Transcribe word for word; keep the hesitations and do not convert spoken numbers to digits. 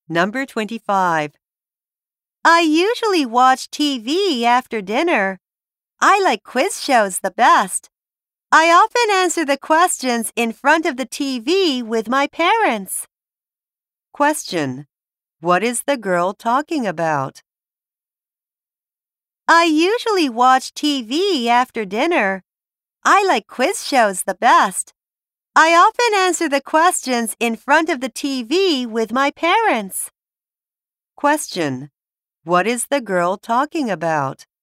Number twenty-five. I usually watch T V after dinner. I like quiz shows the best. I often answer the questions in front of the T V with my parents. Question. What is the girl talking about? I usually watch T V after dinner. I like quiz shows the best. I often answer the questions in front of the T V with my parents. Question. What is the girl talking about?